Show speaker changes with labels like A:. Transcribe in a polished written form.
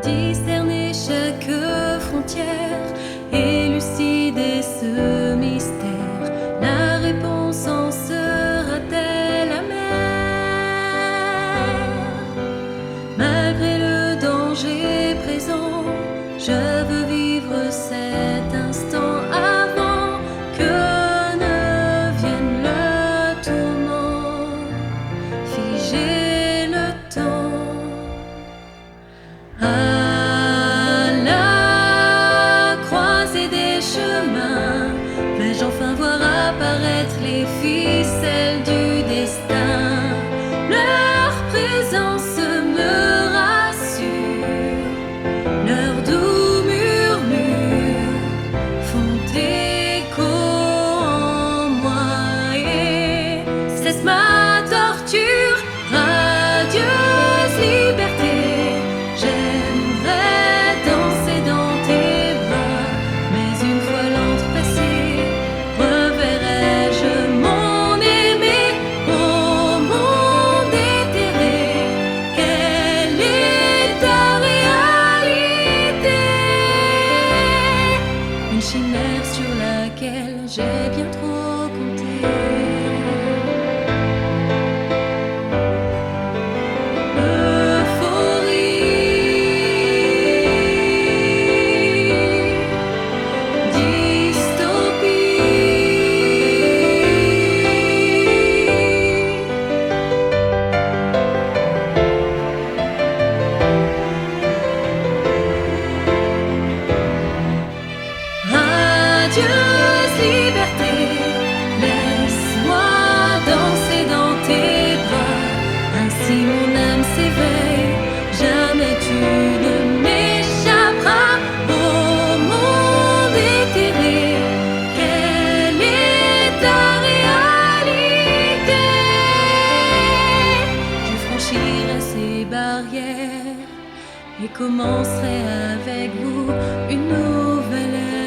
A: discerner chaque frontière, élucider ce mystère. La réponse en sera-t-elle amère? Malgré le danger présent, je veux vivre cet instant avant que ne vienne le tourment, figer le temps. À la croisée des chemins, vais-je enfin voir apparaître les ficelles du destin? Leur présence me rassure, leurs doux murmures font écho en moi et cesse ma torture. Radieuse liberté, j'aimerais danser dans tes bras, mais une fois l'antre passé, reverrai-je mon aimé au monde éthéré? Quelle est ta réalité? Une chimère sur laquelle j'ai bien trop compté. Radieuse liberté, laisse-moi danser dans tes bras. Ainsi mon âme s'éveille, jamais tu ne m'échapperas au monde éthéré. Quelle est ta réalité? Je franchirai ces barrières et commencerai avec vous une nouvelle ère.